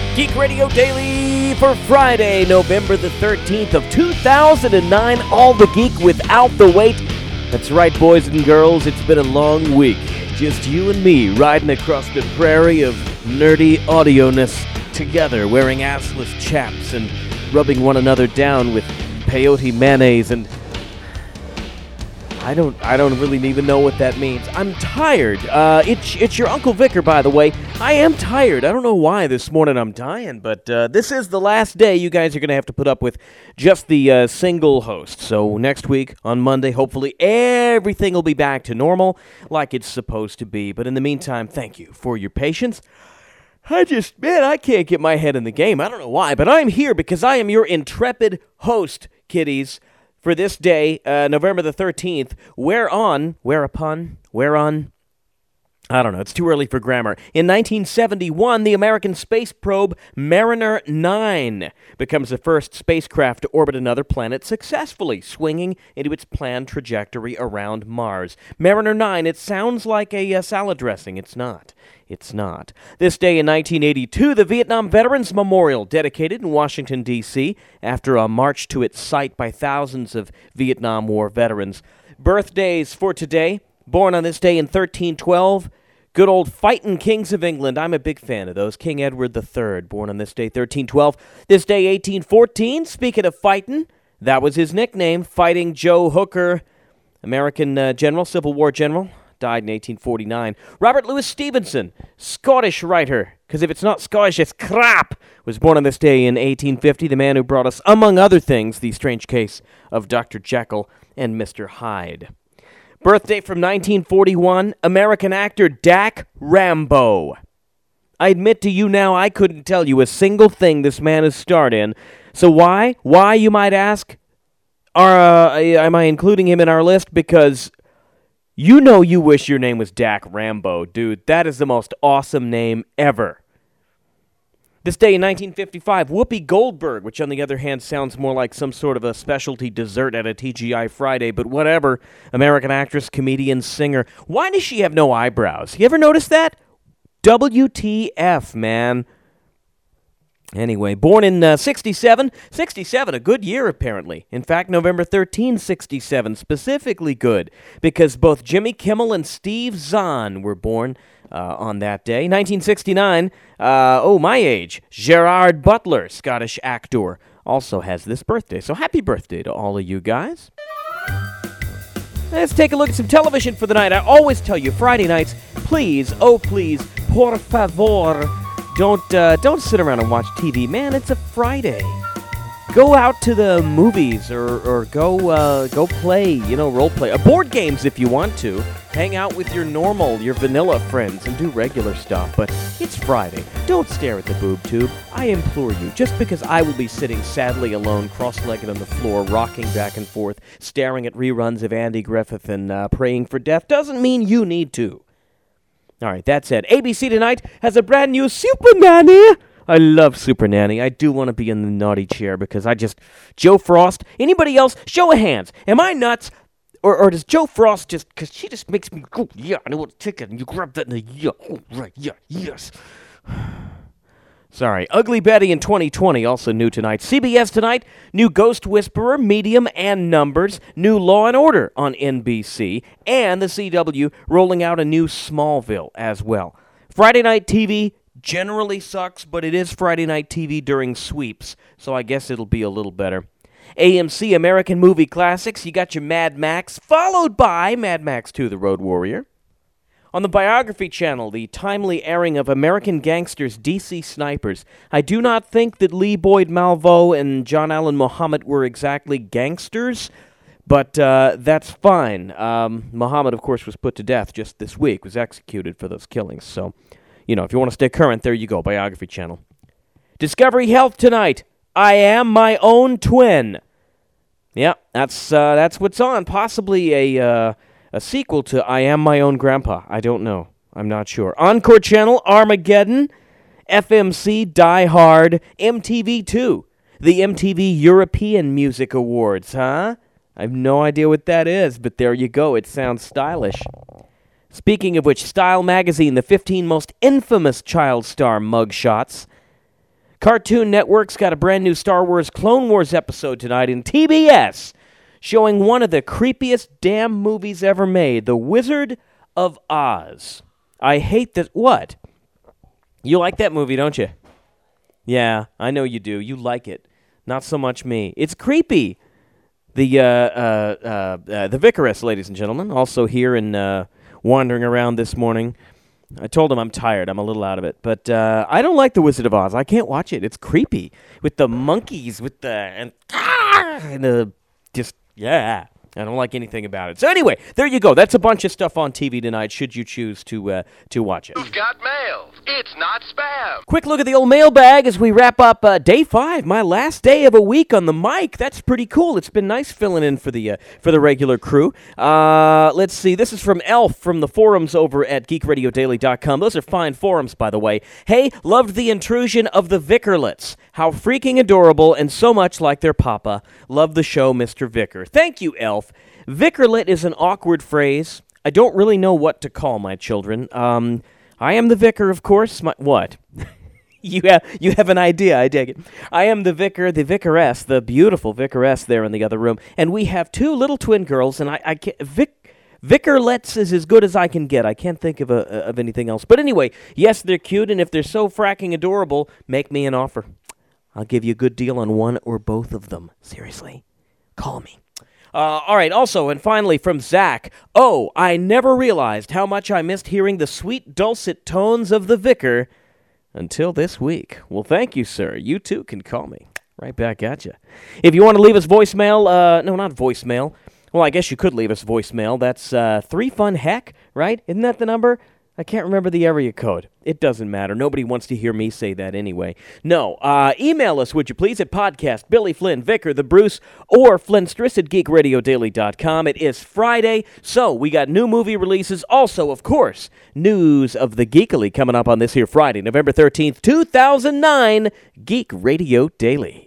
Geek Radio Daily for Friday, November the 13th of 2009. All the geek without the wait. That's right, boys and girls, it's been a long week. Just you and me riding across the prairie of nerdy audio-ness together, wearing assless chaps and rubbing one another down with peyote mayonnaise and... I don't really even know what that means. I'm tired. It's your Uncle Vicar, by the way. I am tired. I don't know why this morning I'm dying, but this is the last day you guys are going to have to put up with just the single host. So next week, on Monday, hopefully everything will be back to normal like it's supposed to be. But in the meantime, thank you for your patience. I can't get my head in the game. I don't know why, but I'm here because I am your intrepid host, kiddies. For this day, November the 13th, whereon, I don't know, it's too early for grammar. In 1971, the American space probe Mariner 9 becomes the first spacecraft to orbit another planet successfully, swinging into its planned trajectory around Mars. Mariner 9, it sounds like a salad dressing. It's not. It's not. This day in 1982, the Vietnam Veterans Memorial, dedicated in Washington, D.C., after a march to its site by thousands of Vietnam War veterans. Birthdays for today, born on this day in 1312, good old fightin' kings of England. I'm a big fan of those. King Edward III, born on this day, 1312. This day, 1814, speaking of fightin', that was his nickname, Fighting Joe Hooker, American general, Civil War general. Died in 1849. Robert Louis Stevenson, Scottish writer, because if it's not Scottish, it's crap, was born on this day in 1850, the man who brought us, among other things, the strange case of Dr. Jekyll and Mr. Hyde. Birthday from 1941, American actor Dak Rambo. I admit to you now, I couldn't tell you a single thing this man has starred in. So why? Why, you might ask? Am I including him in our list? Because... you know you wish your name was Dak Rambo, dude. That is the most awesome name ever. This day in 1955, Whoopi Goldberg, which on the other hand sounds more like some sort of a specialty dessert at a TGI Friday, but whatever. American actress, comedian, singer. Why does she have no eyebrows? You ever notice that? WTF, man. Anyway, born in 67. 67, a good year, apparently. In fact, November 13, 67, specifically good, because both Jimmy Kimmel and Steve Zahn were born on that day. 1969, my age, Gerard Butler, Scottish actor, also has this birthday. So happy birthday to all of you guys. Let's take a look at some television for the night. I always tell you, Friday nights, please, oh please, por favor, don't sit around and watch TV, man. It's a Friday. Go out to the movies or go play, role play. Board games if you want to. Hang out with your vanilla friends and do regular stuff. But it's Friday. Don't stare at the boob tube. I implore you. Just because I will be sitting sadly alone, cross-legged on the floor, rocking back and forth, staring at reruns of Andy Griffith and praying for death, doesn't mean you need to. All right, that said, ABC tonight has a brand new Super Nanny. I love Super Nanny. I do want to be in the naughty chair because Joe Frost, anybody else, show of hands. Am I nuts? Or does Joe Frost because she just makes me go, yeah, I know what to take it, and you grab that and yeah, oh, right, yeah, yes. Sorry. Ugly Betty in 2020, also new tonight. CBS tonight, new Ghost Whisperer, Medium, and Numbers. New Law and Order on NBC. And the CW rolling out a new Smallville as well. Friday night TV generally sucks, but it is Friday night TV during sweeps, so I guess it'll be a little better. AMC American Movie Classics, you got your Mad Max, followed by Mad Max 2, The Road Warrior. On the Biography Channel, the timely airing of American Gangsters, DC Snipers. I do not think that Lee Boyd Malvo and John Allen Muhammad were exactly gangsters, but that's fine. Muhammad, of course, was put to death just this week, was executed for those killings. So, if you want to stay current, there you go, Biography Channel. Discovery Health tonight. I Am My Own Twin. Yeah, that's what's on. Possibly a sequel to I Am My Own Grandpa. I don't know. I'm not sure. Encore Channel, Armageddon. FMC, Die Hard. MTV2. The MTV European Music Awards, huh? I have no idea what that is, but there you go. It sounds stylish. Speaking of which, Style Magazine, the 15 most infamous child star mugshots. Cartoon Network's got a brand new Star Wars Clone Wars episode tonight, and TBS showing one of the creepiest damn movies ever made, The Wizard of Oz. I hate that. What? You like that movie, don't you? Yeah, I know you do. You like it. Not so much me. It's creepy. The Vicaress, ladies and gentlemen, also here and wandering around this morning. I told him I'm tired. I'm a little out of it. But I don't like The Wizard of Oz. I can't watch it. It's creepy. With the monkeys, with the... yeah. I don't like anything about it. So anyway, there you go. That's a bunch of stuff on TV tonight, should you choose to watch it. You've got mail. It's not spam. Quick look at the old mailbag as we wrap up day 5, my last day of a week on the mic. That's pretty cool. It's been nice filling in for the regular crew. Let's see. This is from Elf from the forums over at geekradiodaily.com. Those are fine forums, by the way. Hey, loved the intrusion of the Vicarlets. How freaking adorable and so much like their papa. Love the show, Mr. Vicar. Thank you, Elf. Vicarlet is an awkward phrase. I don't really know what to call my children. I am the vicar, of course. What? You have an idea, I dig it. I am the vicar, the vicaress, the beautiful vicaress there in the other room. And we have 2 little twin girls, and I can't... Vicarlets is as good as I can get. I can't think of anything else. But anyway, yes, they're cute, and if they're so fracking adorable, make me an offer. I'll give you a good deal on one or both of them. Seriously. Call me. All right, also, and finally, from Zach. Oh, I never realized how much I missed hearing the sweet, dulcet tones of the vicar until this week. Well, thank you, sir. You, too, can call me. Right back at you. If you want to leave us voicemail, no, not voicemail. Well, I guess you could leave us voicemail. That's 3FUN-HECK, right? Isn't that the number? I can't remember the area code. It doesn't matter. Nobody wants to hear me say that anyway. No, email us, would you please, at podcast, Billy Flynn, Vicar, the Bruce, or Flynstris at geekradiodaily.com. It is Friday, so we got new movie releases. Also, of course, news of the Geekily coming up on this here Friday, November 13th, 2009, Geek Radio Daily.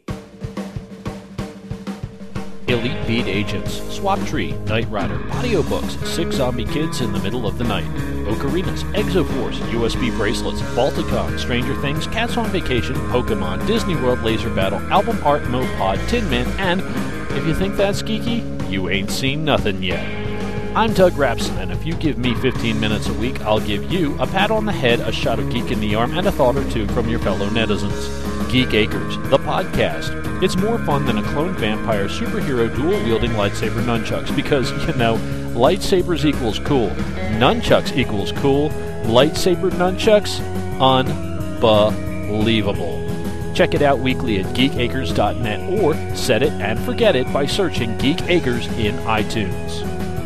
Elite Beat Agents, Swap Tree, Knight Rider, Audiobooks, 6 Zombie Kids in the Middle of the Night, Ocarinas, Exoforce, USB Bracelets, Balticon, Stranger Things, Cats on Vacation, Pokemon, Disney World Laser Battle, Album Art Mopod, Tin Man, and if you think that's geeky, you ain't seen nothing yet. I'm Doug Rapson, and if you give me 15 minutes a week, I'll give you a pat on the head, a shot of geek in the arm, and a thought or two from your fellow netizens. Geek Acres, the podcast. It's more fun than a clone vampire superhero dual-wielding lightsaber nunchucks because, you know, lightsabers equals cool, nunchucks equals cool, lightsaber nunchucks, unbelievable. Check it out weekly at geekacres.net or set it and forget it by searching Geek Acres in iTunes.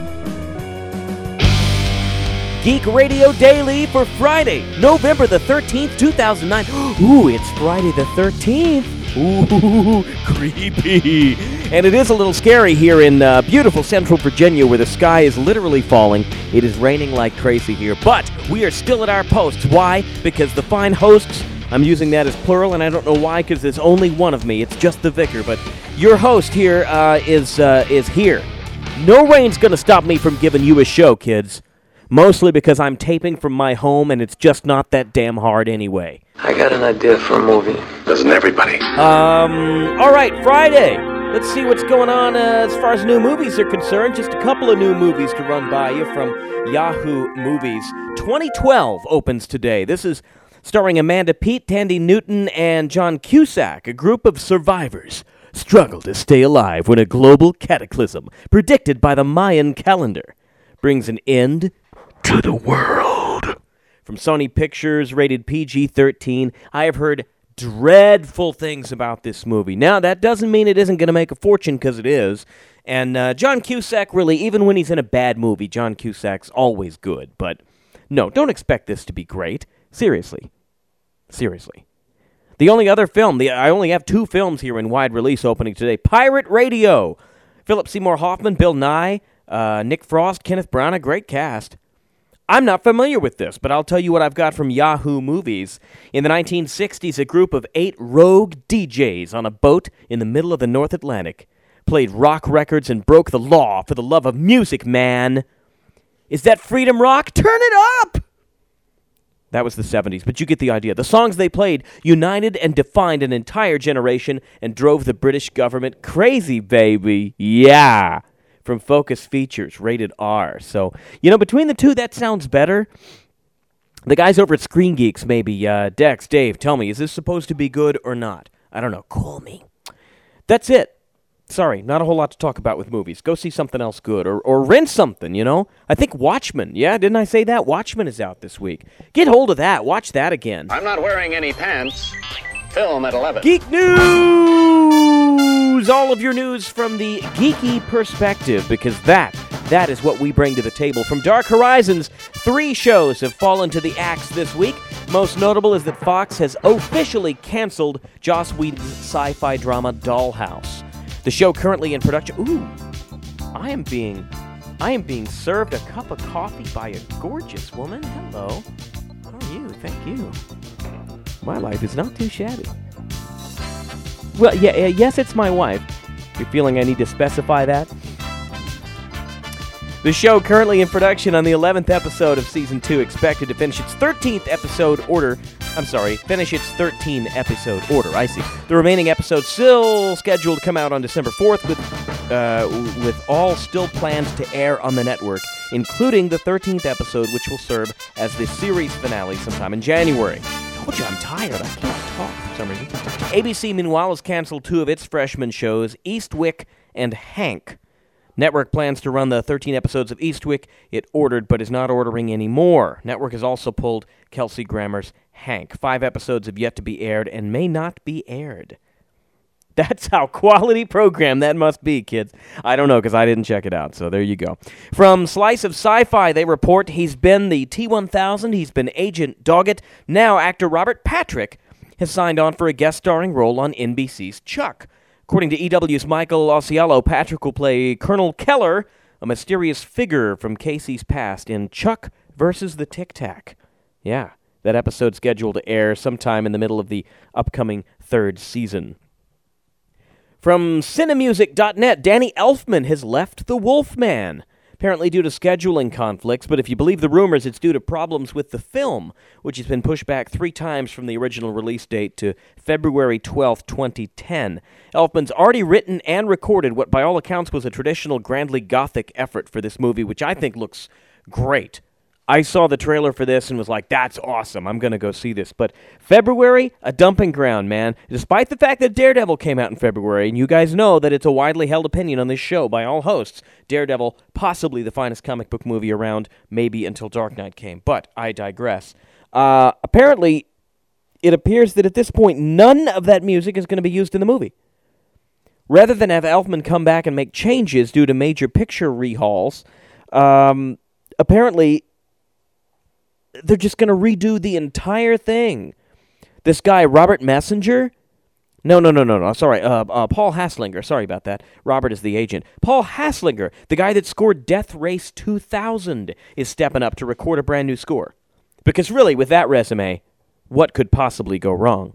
Geek Radio Daily for Friday, November the 13th, 2009. Ooh, it's Friday the 13th. Ooh, creepy. And it is a little scary here in beautiful Central Virginia where the sky is literally falling. It is raining like crazy here, but we are still at our posts. Why? Because the fine hosts, I'm using that as plural, and I don't know why because there's only one of me. It's just the vicar, but your host here is here. No rain's going to stop me from giving you a show, kids. Mostly because I'm taping from my home and it's just not that damn hard anyway. I got an idea for a movie. Doesn't everybody? All right, Friday. Let's see what's going on as far as new movies are concerned. Just a couple of new movies to run by you from Yahoo Movies. 2012 opens today. This is starring Amanda Peet, Tandy Newton, and John Cusack, a group of survivors struggle to stay alive when a global cataclysm, predicted by the Mayan calendar, brings an end to the world. From Sony Pictures, rated PG-13, I have heard dreadful things about this movie. Now, that doesn't mean it isn't going to make a fortune, because it is. And John Cusack, really, even when he's in a bad movie, John Cusack's always good. But no, don't expect this to be great. Seriously. The only other film, I only have 2 films here in wide release opening today. Pirate Radio. Philip Seymour Hoffman, Bill Nye, Nick Frost, Kenneth Branagh, great cast. I'm not familiar with this, but I'll tell you what I've got from Yahoo Movies. In the 1960s, a group of 8 rogue DJs on a boat in the middle of the North Atlantic played rock records and broke the law for the love of music, man. Is that freedom rock? Turn it up! That was the 70s, but you get the idea. The songs they played united and defined an entire generation and drove the British government crazy, baby. Yeah. From Focus Features, rated R. So, between the two, that sounds better. The guys over at Screen Geeks, maybe, Dex, Dave, tell me, is this supposed to be good or not? I don't know. Call me. That's it. Sorry, not a whole lot to talk about with movies. Go see something else good, or rent something, I think Watchmen, didn't I say that? Watchmen is out this week. Get hold of that. Watch that again. I'm not wearing any pants. Film at 11. Geek News! All of your news from the geeky perspective, because that is what we bring to the table. From Dark Horizons, 3 shows have fallen to the axe this week. Most notable is that Fox has officially canceled Joss Whedon's sci-fi drama Dollhouse. The show currently in production. Ooh, I am being served a cup of coffee by a gorgeous woman. Hello. How are you? Thank you. My life is not too shabby. Well, yes, it's my wife. You're feeling I need to specify that? The show currently in production on the 11th episode of Season 2, expected to finish its 13th episode order. Finish its 13-episode order. I see. The remaining episodes still scheduled to come out on December 4th, with all still planned to air on the network, including the 13th episode, which will serve as the series finale sometime in January. I told you I'm tired. I can't talk for some reason. ABC, meanwhile, has canceled 2 of its freshman shows, Eastwick and Hank. Network plans to run the 13 episodes of Eastwick it ordered, but is not ordering any more. Network has also pulled Kelsey Grammer's Hank. 5 episodes have yet to be aired and may not be aired. That's how quality program that must be, kids. I don't know, because I didn't check it out, so there you go. From Slice of Sci-Fi, they report he's been the T-1000, he's been Agent Doggett. Now actor Robert Patrick has signed on for a guest starring role on NBC's Chuck. According to EW's Michael Ausiello, Patrick will play Colonel Keller, a mysterious figure from Casey's past in Chuck vs. the Tic Tac. Yeah, that episode's scheduled to air sometime in the middle of the upcoming 3rd season. From Cinemusic.net, Danny Elfman has left The Wolfman. Apparently due to scheduling conflicts, but if you believe the rumors, it's due to problems with the film, which has been pushed back 3 times from the original release date to February 12, 2010. Elfman's already written and recorded what by all accounts was a traditional grandly gothic effort for this movie, which I think looks great. I saw the trailer for this and was like, that's awesome, I'm going to go see this. But February, a dumping ground, man. Despite the fact that Daredevil came out in February, and you guys know that it's a widely held opinion on this show by all hosts, Daredevil, possibly the finest comic book movie around, maybe until Dark Knight came. But I digress. Apparently, it appears that at this point, none of that music is going to be used in the movie. Rather than have Elfman come back and make changes due to major picture rehauls, apparently they're just going to redo the entire thing. This guy, Robert Messenger? No, sorry, Paul Haslinger. Sorry about that. Robert is the agent. Paul Haslinger, the guy that scored Death Race 2000, is stepping up to record a brand new score. Because really, with that resume, what could possibly go wrong?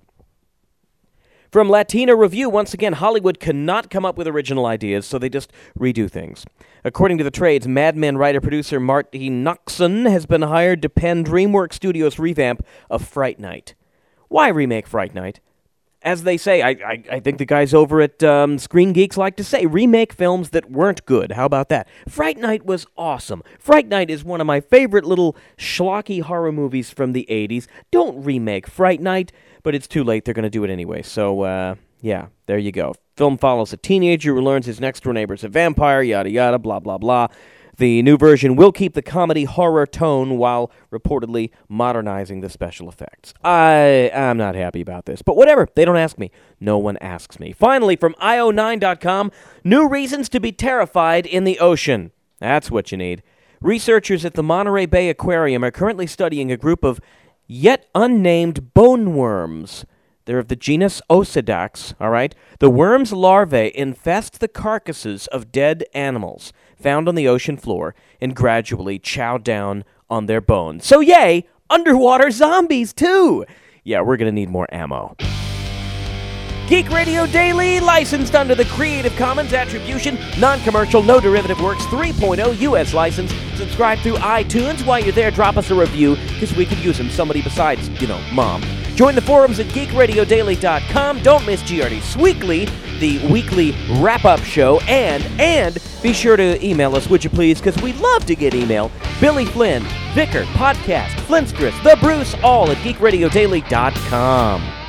From Latina Review, once again, Hollywood cannot come up with original ideas, so they just redo things. According to the trades, Mad Men writer-producer Marty Noxon has been hired to pen DreamWorks Studios' revamp of Fright Night. Why remake Fright Night? As they say, I think the guys over at Screen Geeks like to say, remake films that weren't good. How about that? Fright Night was awesome. Fright Night is one of my favorite little schlocky horror movies from the 80s. Don't remake Fright Night, but it's too late. They're going to do it anyway. So, yeah, there you go. Film follows a teenager who learns his next-door neighbor's a vampire, yada yada, blah, blah, blah. The new version will keep the comedy horror tone while reportedly modernizing the special effects. I'm not happy about this, but whatever. They don't ask me. No one asks me. Finally, from io9.com, new reasons to be terrified in the ocean. That's what you need. Researchers at the Monterey Bay Aquarium are currently studying a group of yet unnamed bone worms. They're of the genus Osedax, all right? The worms' larvae infest the carcasses of dead animals found on the ocean floor and gradually chow down on their bones. So yay, underwater zombies too! Yeah, we're going to need more ammo. Geek Radio Daily, licensed under the Creative Commons Attribution, Non-Commercial, No Derivative Works 3.0 U.S. license. Subscribe through iTunes. While you're there, drop us a review, because we could use them. Somebody besides, Mom. Join the forums at geekradiodaily.com. Don't miss GRD's Weekly, the weekly wrap-up show, and be sure to email us, would you please, because we love to get email. Billy Flynn, Vicar, Podcast, Flintstress, The Bruce, all at geekradiodaily.com.